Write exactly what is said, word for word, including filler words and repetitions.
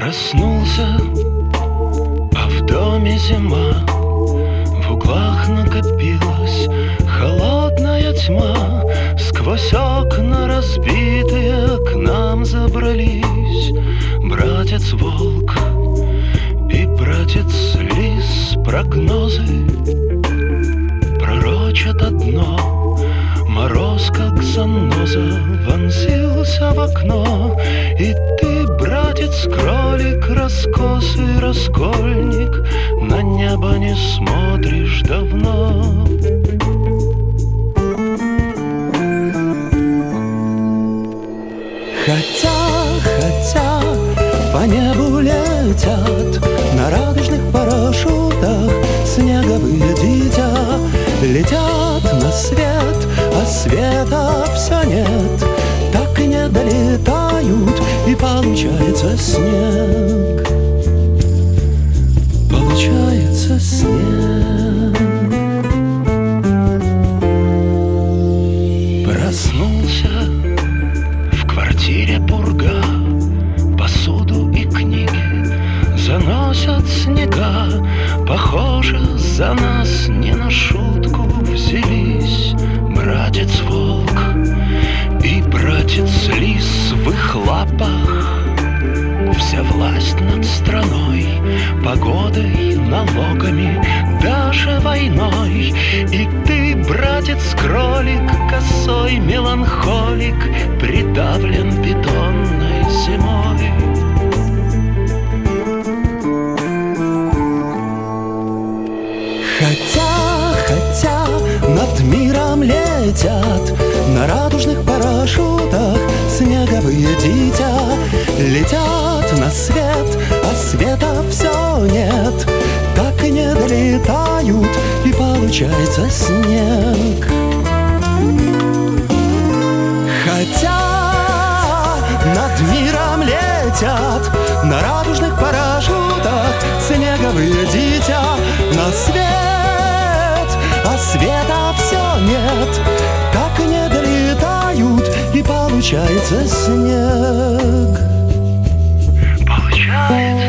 Проснулся, а в доме зима, в углах накопилась холодная тьма. Сквозь окна разбитые к нам забрались братец-волк и братец-лис. Прогнозы пророчат одно: мороз, как заноза, вонзился в окно. И ты, братец-кролик, раскосый раскольник, на небо не смотришь давно. Хотя, хотя по небу летят на радужных парашютах снеговые дитя. Летят на свет, а света все нет, так и не долетают, и получается снег. Получается снег. Проснулся, в квартире пурга, посуду и книги заносят снега. Похоже, за нас не на шутку взялись братец-волк и братец-лис. В их лапах вся власть над страной, погодой, налогами, даже войной. И ты, братец-кролик, косой меланхолик, придавлен бетонной зимой. Хотя, хотя над миром летят на радужных парашютах снеговые дитя. Летят на свет, а света все нет, так и не долетают, и получается снег. Хотя над миром летят на радужных парашютах снеговые дитя. На свет, а света все нет, так и не долетают, и получается снег. Получается